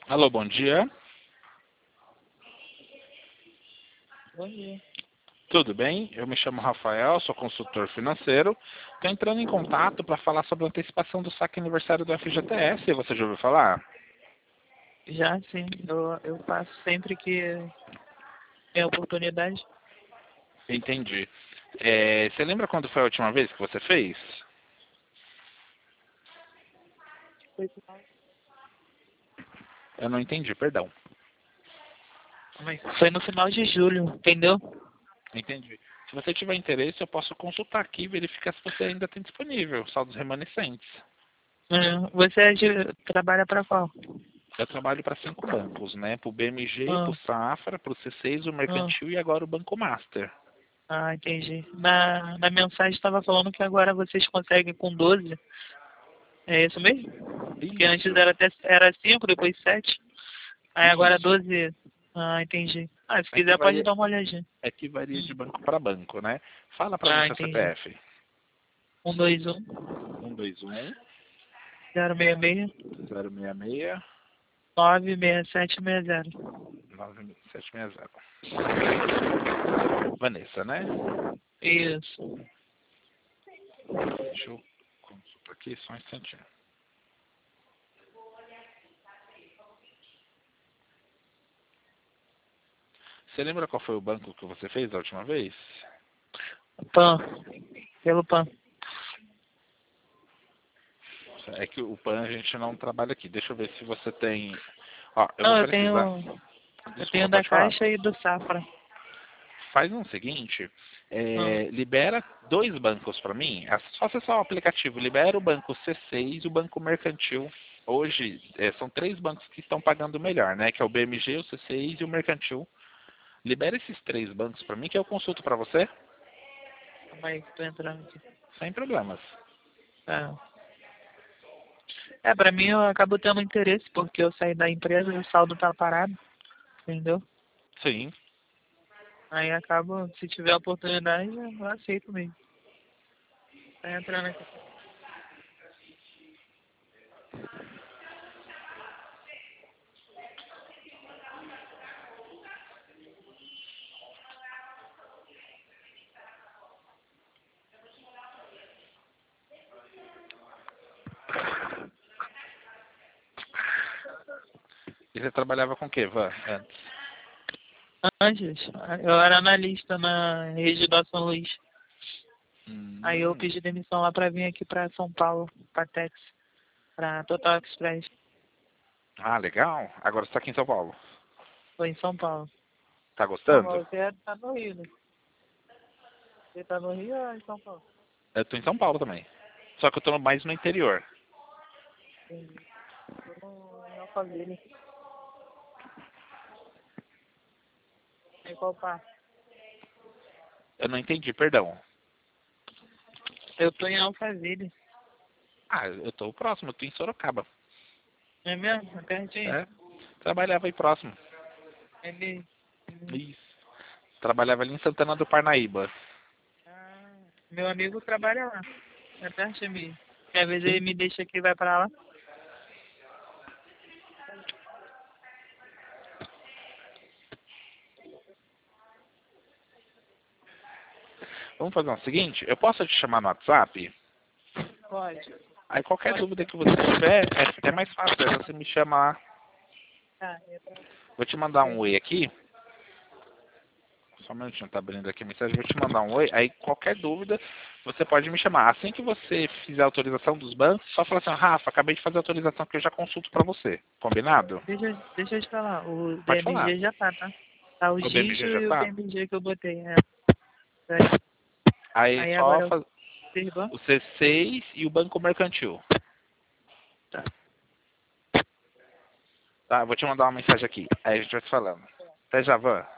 Alô, bom dia. Bom dia. Tudo bem? Eu me chamo Rafael, sou consultor financeiro. Estou entrando em contato para falar sobre a antecipação do saque aniversário do FGTS. Você já ouviu falar? Já sim, eu faço sempre que tem oportunidade. Entendi. Você lembra quando foi a última vez que você fez? Foi Eu não entendi, perdão. Foi no final de julho, entendeu? Entendi. Se você tiver interesse, eu posso consultar aqui e verificar se você ainda tem disponível saldos remanescentes. Você trabalha para qual? Eu trabalho para 5 bancos, né? Para o BMG, para Ah, o Safra, para o C6, o ah, Mercantil e agora o Banco Master. entendi. Na mensagem estava falando que agora vocês conseguem com 12. É isso mesmo? Porque antes Isso, era 5, depois 7. Aí agora isso. 12. Ah, entendi. Se É que quiser pode varia, dar uma olhadinha. é que varia de banco para banco, né? Fala para mim seu Entendi. CPF. 121 121 066 066 96760. 9760. Vanessa, né? Isso. Deixa eu consultar aqui só um instantinho. Você lembra qual foi o banco que você fez da última vez? PAN. Pelo PAN. É que o PAN a gente não trabalha aqui. Deixa eu ver se você tem. Ó, eu vou Não, precisar. eu Desculpa, tenho da pode falar. Caixa e do Safra. Faz o seguinte, Ah, libera 2 bancos para mim. É só acessar o aplicativo. Libera o banco C6 e o banco Mercantil. Hoje são 3 bancos que estão pagando melhor, né? Que é o BMG, o C6 e o Mercantil. Libera esses 3 bancos para mim que eu consulto para você calma aí que tô entrando aqui. sem problemas. Tá. Pra mim eu acabo tendo interesse, porque eu saí da empresa e o saldo tá parado, entendeu? Sim. Aí acabo, se tiver oportunidade, eu aceito mesmo. Tá entrando aqui. E você trabalhava com o que, Van? Antes? Antes, eu era analista na rede da São Luís. Aí eu Hum. pedi demissão lá pra vir aqui pra São Paulo, pra Tex, pra Total Express. Ah, legal. Agora você está aqui em São Paulo. Foi em São Paulo. Tá Não, gostando? mas você tá no Rio, né? Você tá no Rio ou em São Paulo? Eu tô em São Paulo também. Só que eu tô mais no interior. Entendi. Tô em Alphaville. Em qual parte? Eu não entendi, perdão. Eu tô em Alphaville. Ah, eu tô próximo, eu tô em Sorocaba. É mesmo? É pertinho? É, trabalhava aí próximo. Ele... Isso. Trabalhava ali em Santana do Parnaíba. Meu amigo trabalha lá. É perto de mim. Às vezes ele Sim. me deixa aqui e vai pra lá. Vamos fazer o seguinte, eu posso te chamar no WhatsApp? Pode. Aí qualquer Pode. dúvida que você tiver, é mais fácil, é você me chamar. Tá, é pra Vou te mandar um ver. oi aqui. Só um minutinho, tá abrindo aqui a mensagem. Vou te mandar um oi. Aí qualquer dúvida, você pode me chamar. Assim que você fizer a autorização dos bancos, só fala assim, Rafa, acabei de fazer a autorização que eu já consulto pra você. Combinado? Deixa eu te falar. O Pode falar. BMG já tá? Tá o O BMG Gijo já e o tá? BMG que eu botei. Aí Aí só agora eu faz sirva. o C6 e o Banco Mercantil. Tá. Tá? Vou te mandar uma mensagem aqui. Aí a gente vai se falando. Até já, Van.